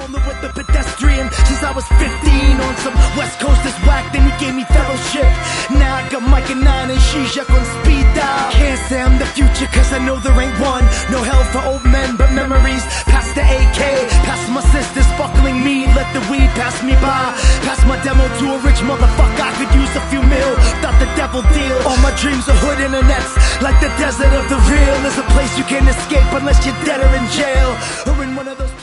rolling with the pedestrian since I was 15. On some West Coast is whack, then he gave me fellowship. Now I got Mike and 9 and Zizek on speed dial. Can't say I'm the future cause I know there ain't one. No hell for old men but memories. Pass the AK, pass my sisters buckling me. Let the weed pass me by. Pass my demo to a rich motherfucker, I could use a few mil. Thought the devil deal. All my dreams are hood internets. Like the desert of the real is a place you can't escape unless you're dead or in jail, or in one of those